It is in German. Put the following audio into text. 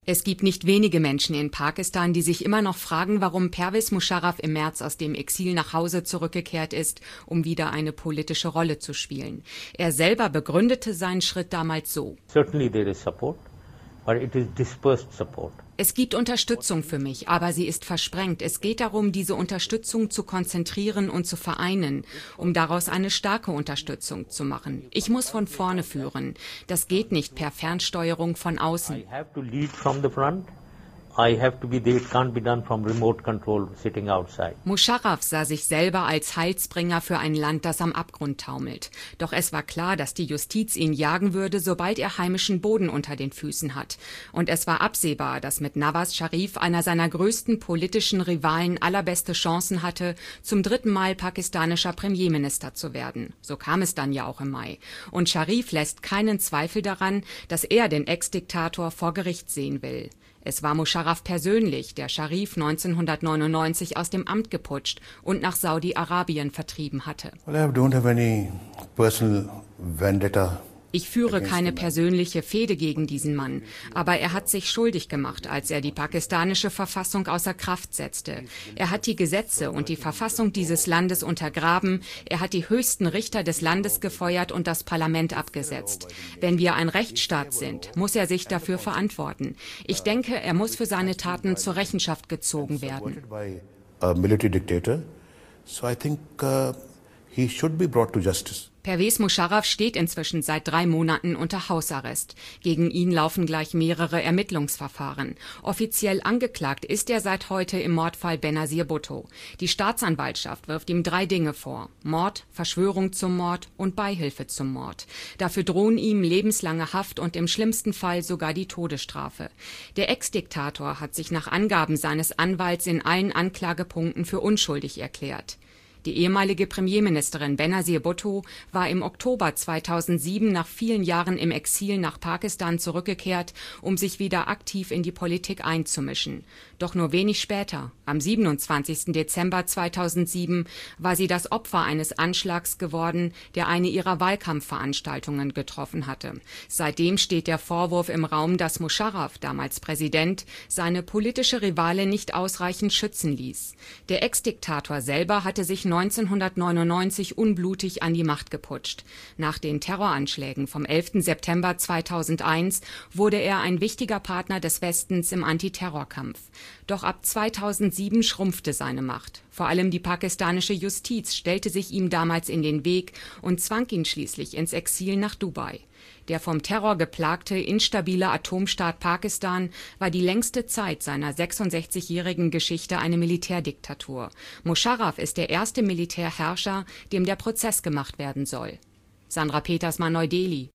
Es gibt nicht wenige Menschen in Pakistan, die sich immer noch fragen, warum Pervez Musharraf im März aus dem Exil nach Hause zurückgekehrt ist, um wieder eine politische Rolle zu spielen. Er selber begründete seinen Schritt damals so: Certainly there is support, but it is dispersed support. Es gibt Unterstützung für mich, aber sie ist versprengt. Es geht darum, diese Unterstützung zu konzentrieren und zu vereinen, um daraus eine starke Unterstützung zu machen. Ich muss von vorne führen. Das geht nicht per Fernsteuerung von außen. I have to lead from the front. I have to be there. It can't be done from remote control, sitting outside. Musharraf sah sich selber als Heilsbringer für ein Land, das am Abgrund taumelt. Doch es war klar, dass die Justiz ihn jagen würde, sobald er heimischen Boden unter den Füßen hat. Und es war absehbar, dass mit Nawaz Sharif, einer seiner größten politischen Rivalen, allerbeste Chancen hatte, zum 3. Mal pakistanischer Premierminister zu werden. So kam es dann ja auch im Mai. Und Sharif lässt keinen Zweifel daran, dass er den Ex-Diktator vor Gericht sehen will. Es war Musharraf persönlich, der Sharif 1999 aus dem Amt geputscht und nach Saudi-Arabien vertrieben hatte. Well, I don't have any personal vendetta. Ich führe keine persönliche Fehde gegen diesen Mann, aber er hat sich schuldig gemacht, als er die pakistanische Verfassung außer Kraft setzte. Er hat die Gesetze und die Verfassung dieses Landes untergraben, er hat die höchsten Richter des Landes gefeuert und das Parlament abgesetzt. Wenn wir ein Rechtsstaat sind, muss er sich dafür verantworten. Ich denke, er muss für seine Taten zur Rechenschaft gezogen werden. He should be brought to justice. Pervez Musharraf steht inzwischen seit 3 Monaten unter Hausarrest. Gegen ihn laufen gleich mehrere Ermittlungsverfahren. Offiziell angeklagt ist er seit heute im Mordfall Benazir Bhutto. Die Staatsanwaltschaft wirft ihm 3 Dinge vor: Mord, Verschwörung zum Mord und Beihilfe zum Mord. Dafür drohen ihm lebenslange Haft und im schlimmsten Fall sogar die Todesstrafe. Der Ex-Diktator hat sich nach Angaben seines Anwalts in allen Anklagepunkten für unschuldig erklärt. Die ehemalige Premierministerin Benazir Bhutto war im Oktober 2007 nach vielen Jahren im Exil nach Pakistan zurückgekehrt, um sich wieder aktiv in die Politik einzumischen. Doch nur wenig später, am 27. Dezember 2007, war sie das Opfer eines Anschlags geworden, der eine ihrer Wahlkampfveranstaltungen getroffen hatte. Seitdem steht der Vorwurf im Raum, dass Musharraf, damals Präsident, seine politische Rivale nicht ausreichend schützen ließ. Der Ex-Diktator selber hatte sich 1999 unblutig an die Macht geputscht. Nach den Terroranschlägen vom 11. September 2001 wurde er ein wichtiger Partner des Westens im Antiterrorkampf. Doch ab 2007 schrumpfte seine Macht. Vor allem die pakistanische Justiz stellte sich ihm damals in den Weg und zwang ihn schließlich ins Exil nach Dubai. Der vom Terror geplagte, instabile Atomstaat Pakistan war die längste Zeit seiner 66-jährigen Geschichte eine Militärdiktatur. Musharraf ist der erste Militärherrscher, dem der Prozess gemacht werden soll. Sandra Petersmann, Neu-Delhi.